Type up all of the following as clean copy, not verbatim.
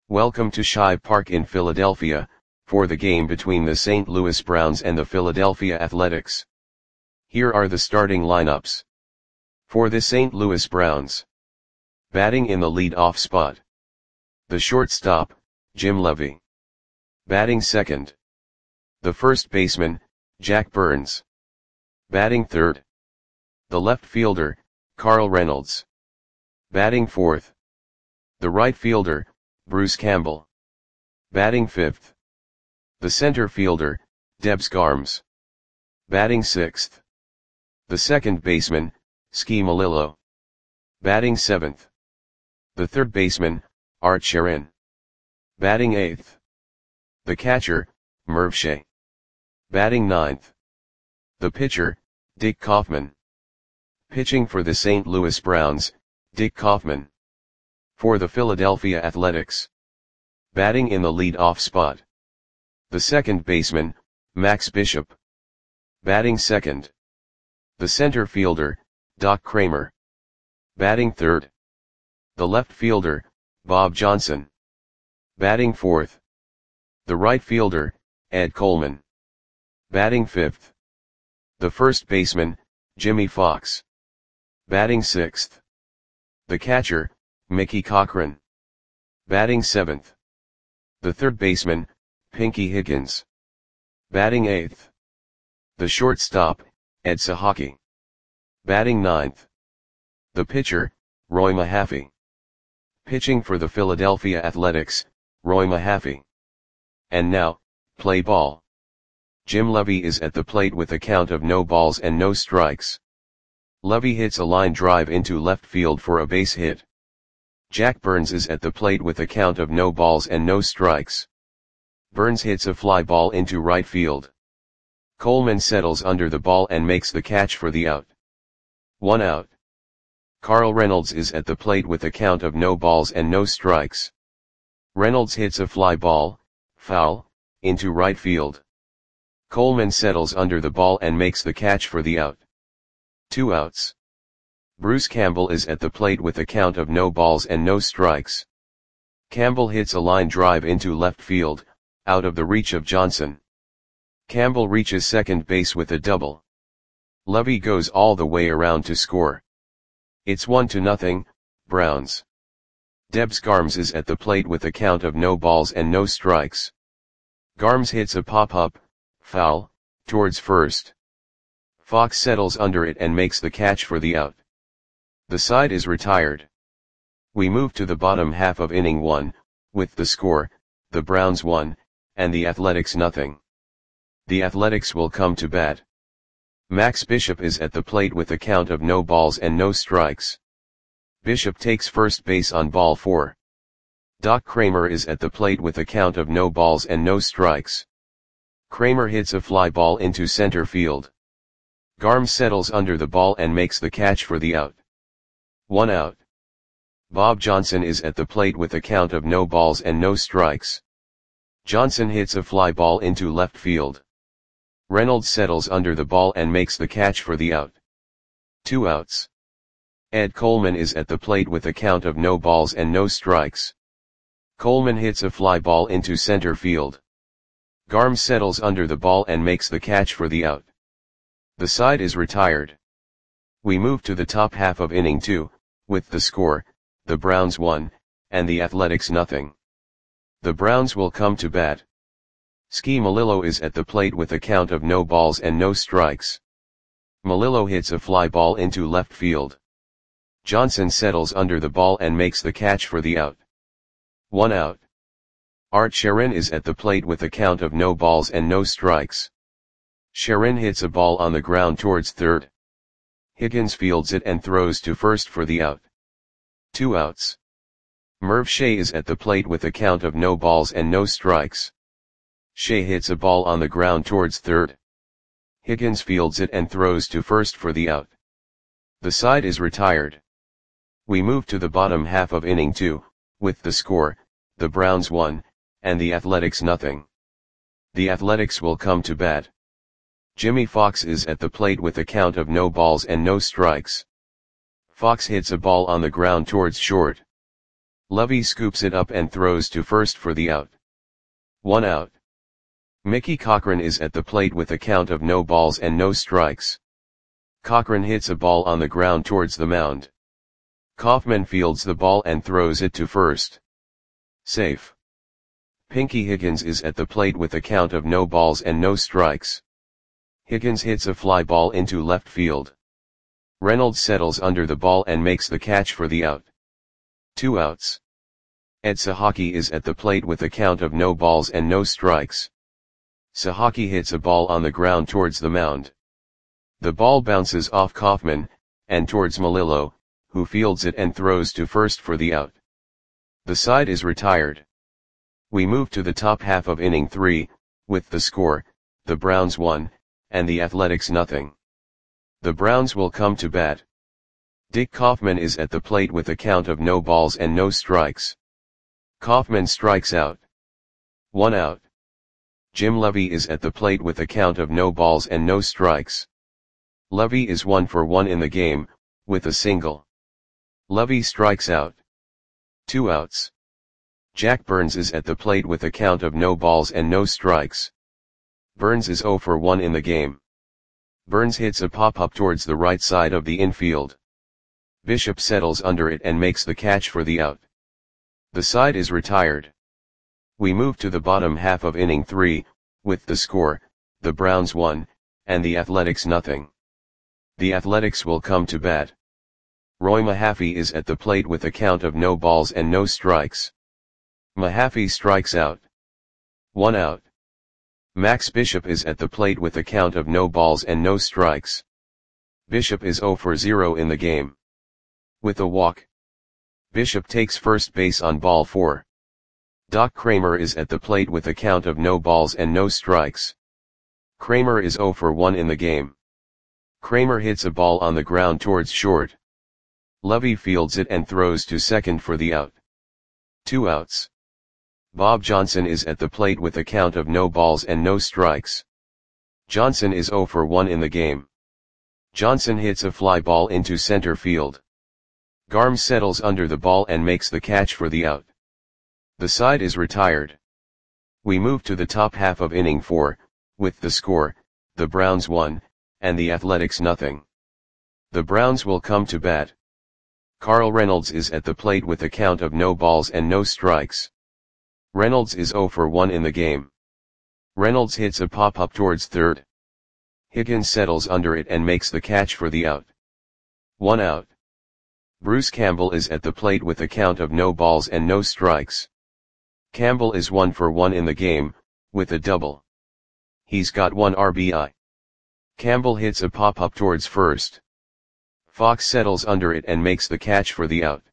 Welcome to Shibe Park in Philadelphia, for the game between the St. Louis Browns and the Philadelphia Athletics. Here are the starting lineups. For the St. Louis Browns. Batting in the lead-off spot. The shortstop, Jim Levy. Batting second. The first baseman, Jack Burns. Batting third. The left fielder, Carl Reynolds. Batting fourth. The right fielder, Bruce Campbell. Batting fifth. The center fielder, Debs Garms. Batting sixth. The second baseman, Ski Melillo. Batting seventh. The third baseman, Art Sherin. Batting eighth. The catcher, Merv Shea. Batting ninth. The pitcher, Dick Kaufman. Pitching for the St. Louis Browns, Dick Kaufman. For the Philadelphia Athletics. Batting in the lead-off spot. The second baseman, Max Bishop. Batting second. The center fielder, Doc Kramer. Batting third. The left fielder, Bob Johnson. Batting fourth. The right fielder, Ed Coleman. Batting fifth. The first baseman, Jimmy Fox. Batting sixth. The catcher, Mickey Cochran. Batting seventh. The third baseman, Pinky Higgins. Batting eighth. The shortstop, Ed Sahaki. Batting ninth. The pitcher, Roy Mahaffey. Pitching for the Philadelphia Athletics, Roy Mahaffey. And now, play ball. Jim Levy is at the plate with a count of no balls and no strikes. Levy hits a line drive into left field for a base hit. Jack Burns is at the plate with a count of no balls and no strikes. Burns hits a fly ball into right field. Coleman settles under the ball and makes the catch for the out. 1 out. Carl Reynolds is at the plate with a count of no balls and no strikes. Reynolds hits a fly ball, foul, into right field. Coleman settles under the ball and makes the catch for the out. 2 outs. Bruce Campbell is at the plate with a count of no balls and no strikes. Campbell hits a line drive into left field, out of the reach of Johnson. Campbell reaches second base with a double. Levy goes all the way around to score. It's 1-0, Browns. Debs Garms is at the plate with a count of no balls and no strikes. Garms hits a pop-up, foul, towards first. Fox settles under it and makes the catch for the out. The side is retired. We move to the bottom half of inning 1, with the score, the Browns 1, and the Athletics 0. The Athletics will come to bat. Max Bishop is at the plate with a count of no balls and no strikes. Bishop takes first base on ball 4. Doc Kramer is at the plate with a count of no balls and no strikes. Kramer hits a fly ball into center field. Garms settles under the ball and makes the catch for the out. 1 out. Bob Johnson is at the plate with a count of no balls and no strikes. Johnson hits a fly ball into left field. Reynolds settles under the ball and makes the catch for the out. 2 outs. Ed Coleman is at the plate with a count of no balls and no strikes. Coleman hits a fly ball into center field. Garms settles under the ball and makes the catch for the out. The side is retired. We move to the top half of inning 2, with the score, the Browns 1, and the Athletics 0. The Browns will come to bat. Ski Melillo is at the plate with a count of no balls and no strikes. Melillo hits a fly ball into left field. Johnson settles under the ball and makes the catch for the out. 1 out. Art Sherin is at the plate with a count of no balls and no strikes. Sherin hits a ball on the ground towards third. Higgins fields it and throws to first for the out. 2 outs. Merv Shea is at the plate with a count of no balls and no strikes. Shea hits a ball on the ground towards third. Higgins fields it and throws to first for the out. The side is retired. We move to the bottom half of inning 2, with the score, the Browns 1, and the Athletics 0. The Athletics will come to bat. Jimmy Fox is at the plate with a count of no balls and no strikes. Fox hits a ball on the ground towards short. Lovey scoops it up and throws to first for the out. 1 out. Mickey Cochran is at the plate with a count of no balls and no strikes. Cochran hits a ball on the ground towards the mound. Kaufman fields the ball and throws it to first. Safe. Pinky Higgins is at the plate with a count of no balls and no strikes. Higgins hits a fly ball into left field. Reynolds settles under the ball and makes the catch for the out. 2 outs. Ed Sahaki is at the plate with a count of no balls and no strikes. Sahaki hits a ball on the ground towards the mound. The ball bounces off Kaufman, and towards Melillo, who fields it and throws to first for the out. The side is retired. We move to the top half of inning 3, with the score, the Browns 1, and the Athletics nothing. The Browns will come to bat. Dick Kaufman is at the plate with a count of no balls and no strikes. Kaufman strikes out. 1 out. Jim Levy is at the plate with a count of no balls and no strikes. Levy is 1 for 1 in the game, with a single. Levy strikes out. 2 outs. Jack Burns is at the plate with a count of no balls and no strikes. Burns is 0 for 1 in the game. Burns hits a pop-up towards the right side of the infield. Bishop settles under it and makes the catch for the out. The side is retired. We move to the bottom half of inning 3, with the score, the Browns 1, and the Athletics nothing. The Athletics will come to bat. Roy Mahaffey is at the plate with a count of no balls and no strikes. Mahaffey strikes out. 1 out. Max Bishop is at the plate with a count of no balls and no strikes. Bishop is 0 for 0 in the game. With a walk, Bishop takes first base on ball 4. Doc Kramer is at the plate with a count of no balls and no strikes. Kramer is 0 for 1 in the game. Kramer hits a ball on the ground towards short. Levy fields it and throws to second for the out. 2 outs. Bob Johnson is at the plate with a count of no balls and no strikes. Johnson is 0 for 1 in the game. Johnson hits a fly ball into center field. Garm settles under the ball and makes the catch for the out. The side is retired. We move to the top half of inning 4, with the score, the Browns 1, and the Athletics nothing. The Browns will come to bat. Carl Reynolds is at the plate with a count of no balls and no strikes. Reynolds is 0 for 1 in the game. Reynolds hits a pop-up towards third. Higgins settles under it and makes the catch for the out. 1 out. Bruce Campbell is at the plate with a count of no balls and no strikes. Campbell is 1 for 1 in the game, with a double. He's got 1 RBI. Campbell hits a pop-up towards first. Fox settles under it and makes the catch for the out.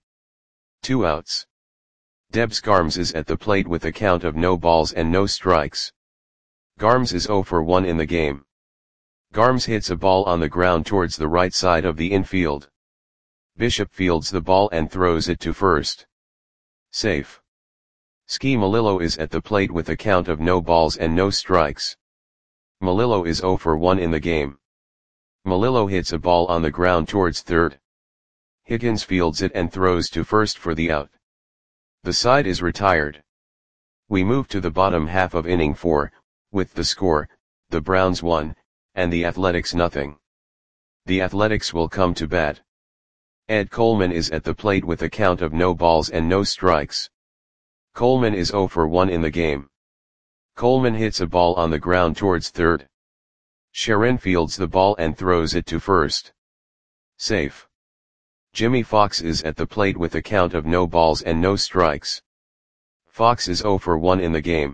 2 outs. Debs Garms is at the plate with a count of no balls and no strikes. Garms is 0 for 1 in the game. Garms hits a ball on the ground towards the right side of the infield. Bishop fields the ball and throws it to first. Safe. Ski Melillo is at the plate with a count of no balls and no strikes. Melillo is 0 for 1 in the game. Melillo hits a ball on the ground towards third. Higgins fields it and throws to first for the out. The side is retired. We move to the bottom half of inning 4, with the score, the Browns 1, and the Athletics nothing. The Athletics will come to bat. Ed Coleman is at the plate with a count of no balls and no strikes. Coleman is 0 for 1 in the game. Coleman hits a ball on the ground towards third. Sharon fields the ball and throws it to first. Safe. Jimmy Fox is at the plate with a count of no balls and no strikes. Fox is 0 for 1 in the game.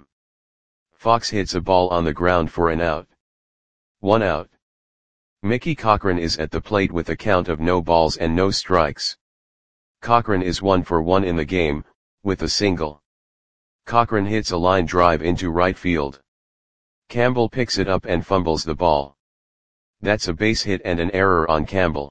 Fox hits a ball on the ground for an out. 1 out. Mickey Cochran is at the plate with a count of no balls and no strikes. Cochran is 1 for 1 in the game, with a single. Cochran hits a line drive into right field. Campbell picks it up and fumbles the ball. That's a base hit and an error on Campbell.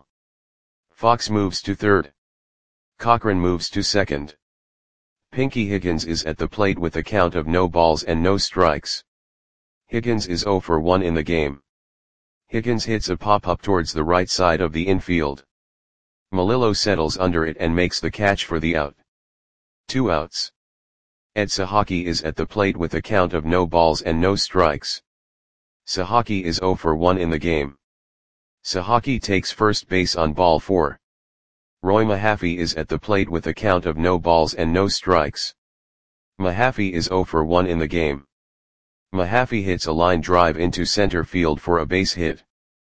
Fox moves to third. Cochran moves to second. Pinky Higgins is at the plate with a count of no balls and no strikes. Higgins is 0 for 1 in the game. Higgins hits a pop-up towards the right side of the infield. Melillo settles under it and makes the catch for the out. 2 outs. Ed Sahaki is at the plate with a count of no balls and no strikes. Sahaki is 0 for 1 in the game. Sahaki takes first base on ball 4. Roy Mahaffey is at the plate with a count of no balls and no strikes. Mahaffey is 0 for 1 in the game. Mahaffey hits a line drive into center field for a base hit.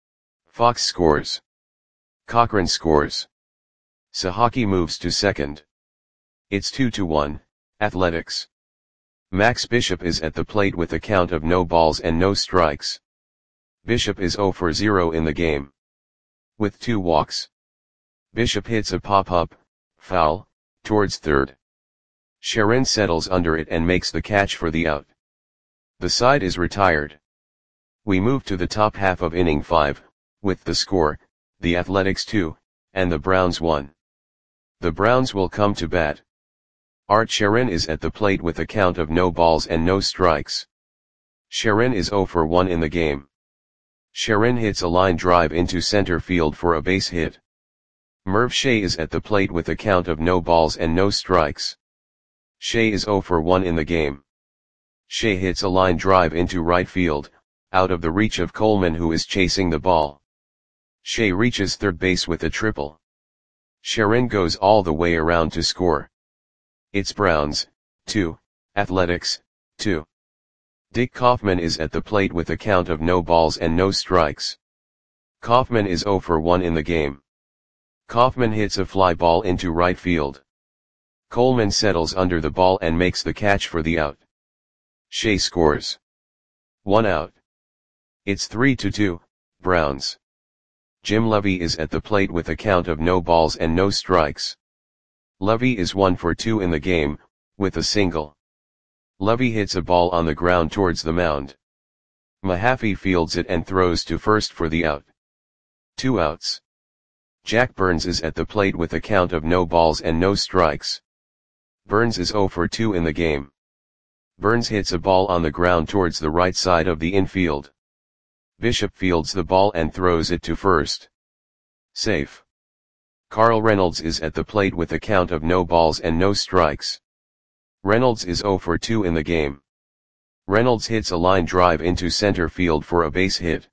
Fox scores. Cochran scores. Sahaki moves to second. It's 2-1, Athletics. Max Bishop is at the plate with a count of no balls and no strikes. Bishop is 0 for 0 in the game. With 2 walks. Bishop hits a pop-up, foul, towards third. Sharon settles under it and makes the catch for the out. The side is retired. We move to the top half of inning 5, with the score, the Athletics 2, and the Browns 1. The Browns will come to bat. Art Sharon is at the plate with a count of no balls and no strikes. Sharon is 0 for 1 in the game. Sharon hits a line drive into center field for a base hit. Merv Shea is at the plate with a count of no balls and no strikes. Shea is 0 for 1 in the game. Shea hits a line drive into right field, out of the reach of Coleman, who is chasing the ball. Shea reaches third base with a triple. Sharon goes all the way around to score. It's Browns, 2, Athletics, 2. Dick Kaufman is at the plate with a count of no balls and no strikes. Kaufman is 0 for 1 in the game. Kaufman hits a fly ball into right field. Coleman settles under the ball and makes the catch for the out. Shea scores. 1 out. It's 3-2, Browns. Jim Levy is at the plate with a count of no balls and no strikes. Levy is 1 for 2 in the game, with a single. Levy hits a ball on the ground towards the mound. Mahaffey fields it and throws to first for the out. 2 outs. Jack Burns is at the plate with a count of no balls and no strikes. Burns is 0 for 2 in the game. Burns hits a ball on the ground towards the right side of the infield. Bishop fields the ball and throws it to first. Safe. Carl Reynolds is at the plate with a count of no balls and no strikes. Reynolds is 0 for 2 in the game. Reynolds hits a line drive into center field for a base hit.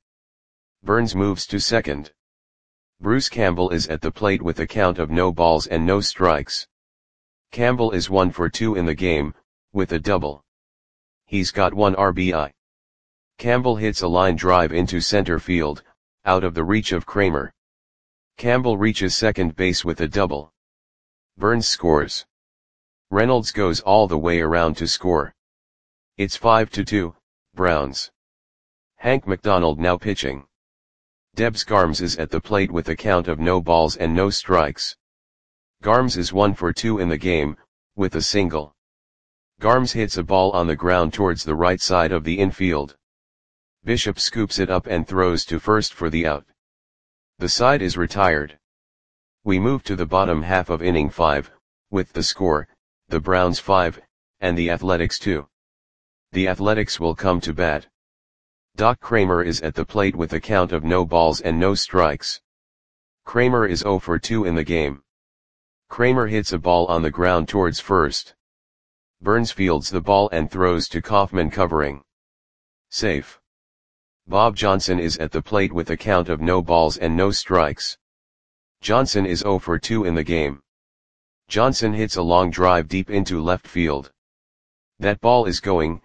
Burns moves to second. Bruce Campbell is at the plate with a count of no balls and no strikes. Campbell is 1 for 2 in the game, with a double. He's got 1 RBI. Campbell hits a line drive into center field, out of the reach of Kramer. Campbell reaches second base with a double. Burns scores. Reynolds goes all the way around to score. It's 5-2, Browns. Hank McDonald now pitching. Debs Garms is at the plate with a count of no balls and no strikes. Garms is 1 for 2 in the game, with a single. Garms hits a ball on the ground towards the right side of the infield. Bishop scoops it up and throws to first for the out. The side is retired. We move to the bottom half of inning 5, with the score, the Browns 5, and the Athletics 2. The Athletics will come to bat. Doc Kramer is at the plate with a count of no balls and no strikes. Kramer is 0 for 2 in the game. Kramer hits a ball on the ground towards first. Burns fields the ball and throws to Kaufman covering. Safe. Bob Johnson is at the plate with a count of no balls and no strikes. Johnson is 0 for 2 in the game. Johnson hits a long drive deep into left field. That ball is gone.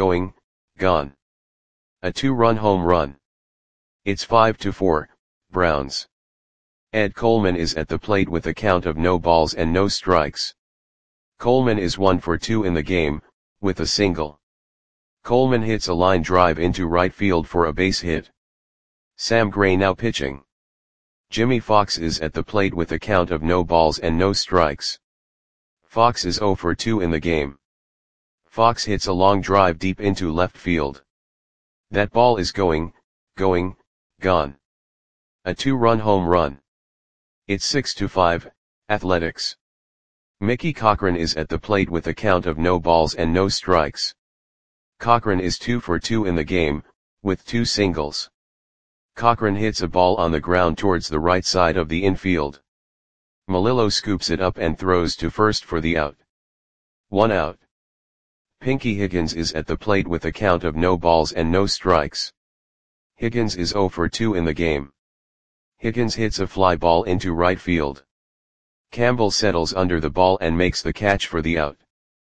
A 2-run home run. It's 5-4, Browns. Ed Coleman is at the plate with a count of no balls and no strikes. Coleman is 1 for 2 in the game, with a single. Coleman hits a line drive into right field for a base hit. Sam Gray now pitching. Jimmy Fox is at the plate with a count of no balls and no strikes. Fox is 0 for 2 in the game. Fox hits a long drive deep into left field. That ball is gone. A 2-run home run. It's 6-5, Athletics. Mickey Cochran is at the plate with a count of no balls and no strikes. Cochran is 2 for 2 in the game, with 2 singles. Cochran hits a ball on the ground towards the right side of the infield. Melillo scoops it up and throws to first for the out. 1 out. Pinky Higgins is at the plate with a count of no balls and no strikes. Higgins is 0 for 2 in the game. Higgins hits a fly ball into right field. Campbell settles under the ball and makes the catch for the out.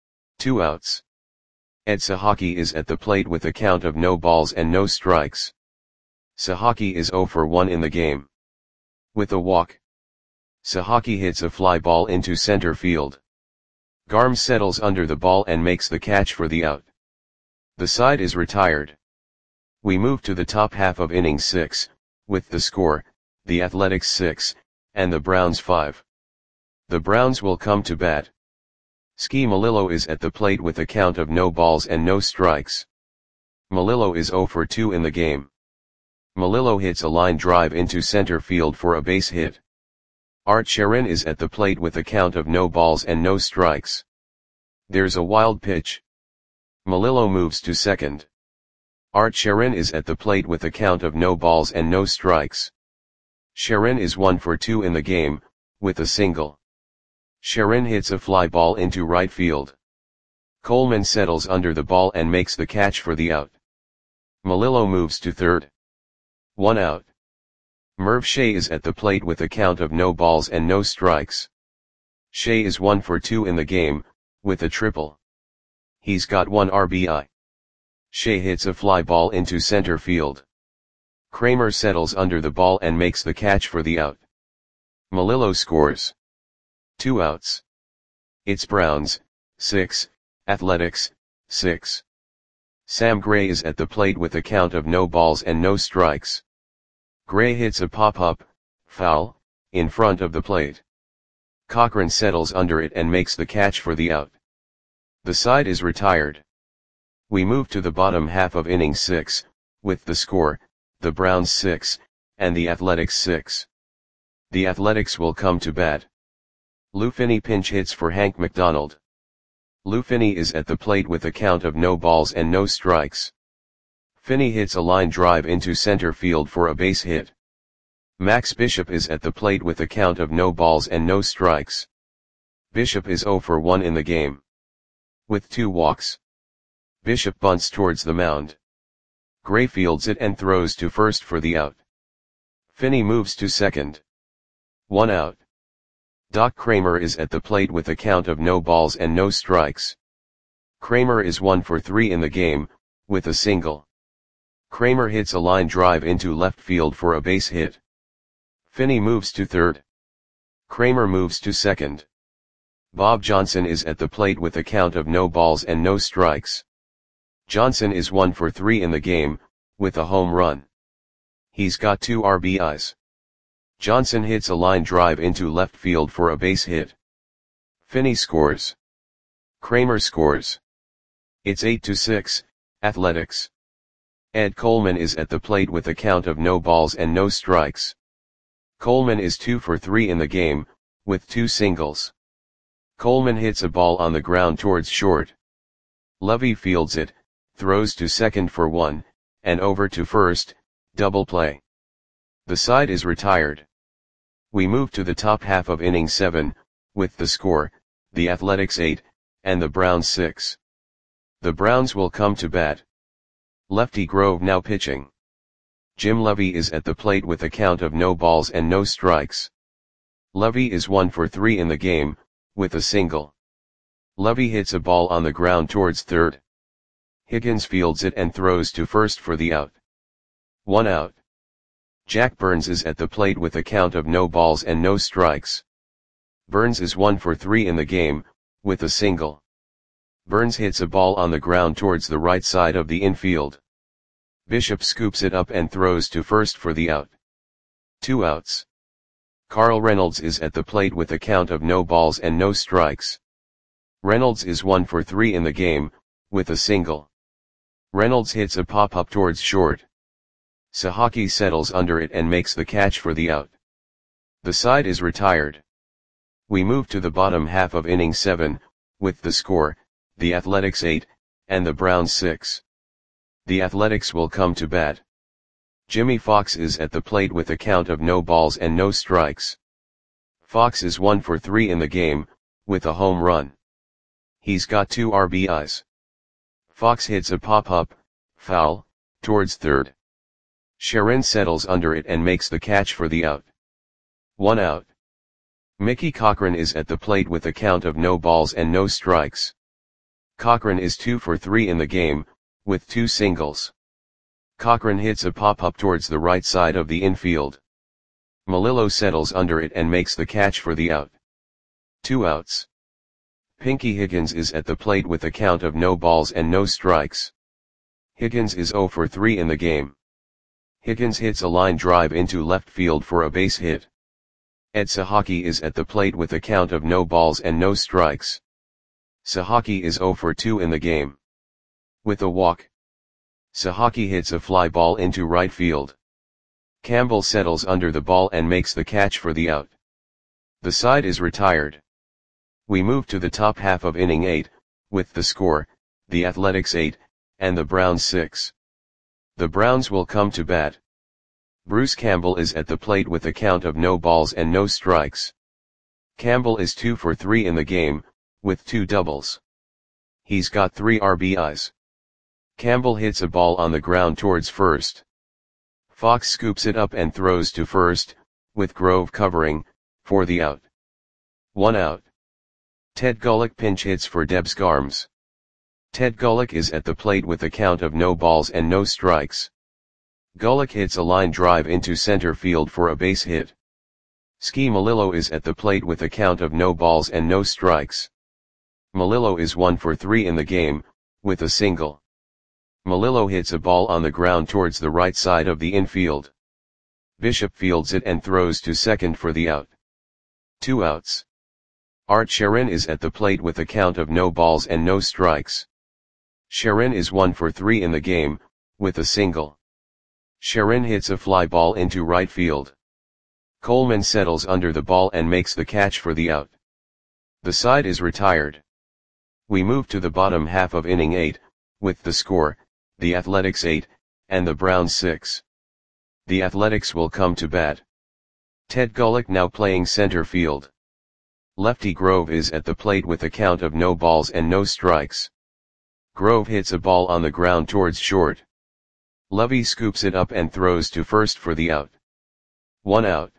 2 outs. Ed Sahaki is at the plate with a count of no balls and no strikes. Sahaki is 0 for 1 in the game. With a walk, Sahaki hits a fly ball into center field. Garm settles under the ball and makes the catch for the out. The side is retired. We move to the top half of inning 6, with the score, the Athletics 6, and the Browns 5. The Browns will come to bat. Ski Melillo is at the plate with a count of no balls and no strikes. Melillo is 0 for 2 in the game. Melillo hits a line drive into center field for a base hit. Art Sharon is at the plate with a count of no balls and no strikes. There's a wild pitch. Melillo moves to second. Art Sharon is at the plate with a count of no balls and no strikes. Sharon is 1 for 2 in the game, with a single. Sharon hits a fly ball into right field. Coleman settles under the ball and makes the catch for the out. Melillo moves to third. 1 out. Merv Shea is at the plate with a count of no balls and no strikes. Shea is 1 for 2 in the game, with a triple. He's got 1 RBI. Shea hits a fly ball into center field. Kramer settles under the ball and makes the catch for the out. Melillo scores. 2 outs. It's Browns, 6, Athletics, 6. Sam Gray is at the plate with a count of no balls and no strikes. Gray hits a pop-up, foul, in front of the plate. Cochran settles under it and makes the catch for the out. The side is retired. We move to the bottom half of inning 6, with the score, the Browns 6, and the Athletics 6. The Athletics will come to bat. Lou Finney pinch hits for Hank McDonald. Lou Finney is at the plate with a count of no balls and no strikes. Finney hits a line drive into center field for a base hit. Max Bishop is at the plate with a count of no balls and no strikes. Bishop is 0 for 1 in the game. With 2 walks. Bishop bunts towards the mound. Gray fields it and throws to first for the out. Finney moves to second. 1 out. Doc Kramer is at the plate with a count of no balls and no strikes. Kramer is 1 for 3 in the game, with a single. Kramer hits a line drive into left field for a base hit. Finney moves to third. Kramer moves to second. Bob Johnson is at the plate with a count of no balls and no strikes. Johnson is 1 for 3 in the game, with a home run. He's got 2 RBIs. Johnson hits a line drive into left field for a base hit. Finney scores. Kramer scores. It's 8-6, Athletics. Ed Coleman is at the plate with a count of no balls and no strikes. Coleman is 2 for 3 in the game, with 2 singles. Coleman hits a ball on the ground towards short. Levy fields it, throws to second for 1, and over to first, double play. The side is retired. We move to the top half of inning 7, with the score, the Athletics 8, and the Browns 6. The Browns will come to bat. Lefty Grove now pitching. Jim Levy is at the plate with a count of no balls and no strikes. Levy is 1 for 3 in the game, with a single. Levy hits a ball on the ground towards third. Higgins fields it and throws to first for the out. 1 out. Jack Burns is at the plate with a count of no balls and no strikes. Burns is 1 for 3 in the game, with a single. Burns hits a ball on the ground towards the right side of the infield. Bishop scoops it up and throws to first for the out. 2 outs. Carl Reynolds is at the plate with a count of no balls and no strikes. Reynolds is 1 for 3 in the game, with a single. Reynolds hits a pop-up towards short. Sahaki settles under it and makes the catch for the out. The side is retired. We move to the bottom half of inning 7, with the score, the Athletics 8, and the Browns 6. The Athletics will come to bat. Jimmy Fox is at the plate with a count of no balls and no strikes. Fox is 1 for 3 in the game, with a home run. He's got 2 RBIs. Fox hits a pop-up, foul, towards third. Sharon settles under it and makes the catch for the out. 1 out. Mickey Cochran is at the plate with a count of no balls and no strikes. Cochran is 2 for 3 in the game, with 2 singles. Cochran hits a pop-up towards the right side of the infield. Melillo settles under it and makes the catch for the out. 2 outs. Pinky Higgins is at the plate with a count of no balls and no strikes. Higgins is 0 for 3 in the game. Higgins hits a line drive into left field for a base hit. Ed Sahaki is at the plate with a count of no balls and no strikes. Sahaki is 0 for 2 in the game. With a walk, Sahaki hits a fly ball into right field. Campbell settles under the ball and makes the catch for the out. The side is retired. We move to the top half of inning 8, with the score, the Athletics 8, and the Browns 6. The Browns will come to bat. Bruce Campbell is at the plate with a count of no balls and no strikes. Campbell is 2 for 3 in the game, with 2 doubles. He's got 3 RBIs. Campbell hits a ball on the ground towards first. Fox scoops it up and throws to first, with Grove covering, for the out. 1 out. Ted Gullick pinch hits for Debs Garms. Ted Gullick is at the plate with a count of no balls and no strikes. Gullick hits a line drive into center field for a base hit. Ski Melillo is at the plate with a count of no balls and no strikes. Melillo is 1 for 3 in the game, with a single. Melillo hits a ball on the ground towards the right side of the infield. Bishop fields it and throws to second for the out. 2 outs. Art Sharon is at the plate with a count of no balls and no strikes. Sharon is 1 for 3 in the game, with a single. Sharon hits a fly ball into right field. Coleman settles under the ball and makes the catch for the out. The side is retired. We move to the bottom half of inning 8, with the score, the Athletics 8, and the Browns 6. The Athletics will come to bat. Ted Gullick now playing center field. Lefty Grove is at the plate with a count of no balls and no strikes. Grove hits a ball on the ground towards short. Lovey scoops it up and throws to first for the out. 1 out.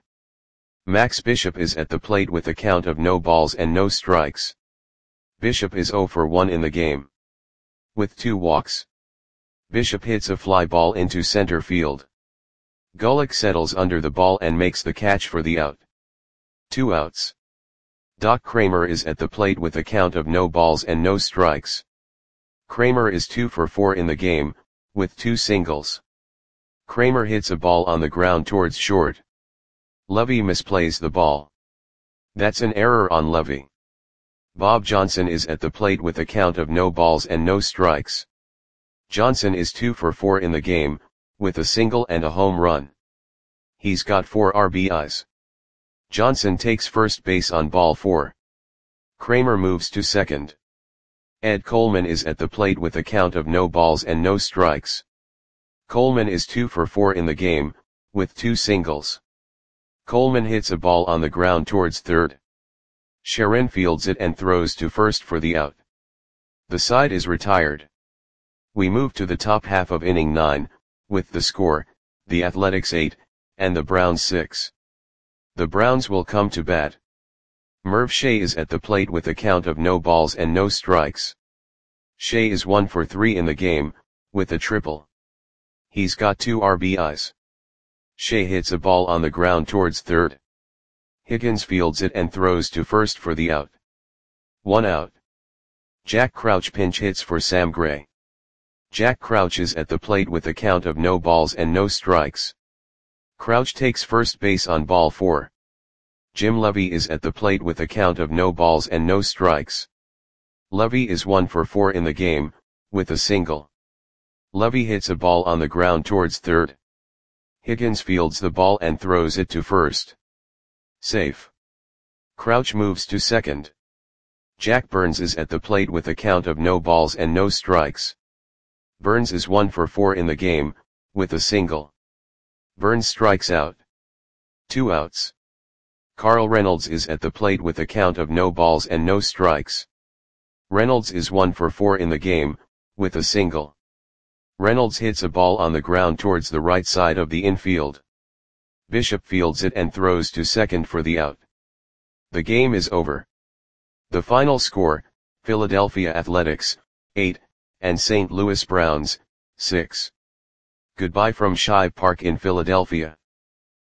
Max Bishop is at the plate with a count of no balls and no strikes. Bishop is 0 for 1 in the game. With 2 walks. Bishop hits a fly ball into center field. Gullick settles under the ball and makes the catch for the out. 2 outs. Doc Kramer is at the plate with a count of no balls and no strikes. Kramer is 2 for 4 in the game, with 2 singles. Kramer hits a ball on the ground towards short. Lovey misplays the ball. That's an error on Lovey. Bob Johnson is at the plate with a count of no balls and no strikes. Johnson is 2 for 4 in the game, with a single and a home run. He's got 4 RBIs. Johnson takes first base on ball 4. Kramer moves to second. Ed Coleman is at the plate with a count of no balls and no strikes. Coleman is 2 for 4 in the game, with 2 singles. Coleman hits a ball on the ground towards third. Sharon fields it and throws to first for the out. The side is retired. We move to the top half of inning 9, with the score, the Athletics 8, and the Browns 6. The Browns will come to bat. Merv Shea is at the plate with a count of no balls and no strikes. Shea is 1 for 3 in the game, with a triple. He's got 2 RBIs. Shea hits a ball on the ground towards third. Higgins fields it and throws to first for the out. 1 out. Jack Crouch pinch hits for Sam Gray. Jack Crouch is at the plate with a count of no balls and no strikes. Crouch takes first base on ball 4. Jim Lovey is at the plate with a count of no balls and no strikes. Lovey is 1 for 4 in the game, with a single. Lovey hits a ball on the ground towards third. Higgins fields the ball and throws it to first. Safe. Crouch moves to second. Jack Burns is at the plate with a count of no balls and no strikes. Burns is 1 for 4 in the game, with a single. Burns strikes out. 2 outs. Carl Reynolds is at the plate with a count of no balls and no strikes. Reynolds is 1 for 4 in the game, with a single. Reynolds hits a ball on the ground towards the right side of the infield. Bishop fields it and throws to second for the out. The game is over. The final score, Philadelphia Athletics, 8, and St. Louis Browns, 6. Goodbye from Shive Park in Philadelphia.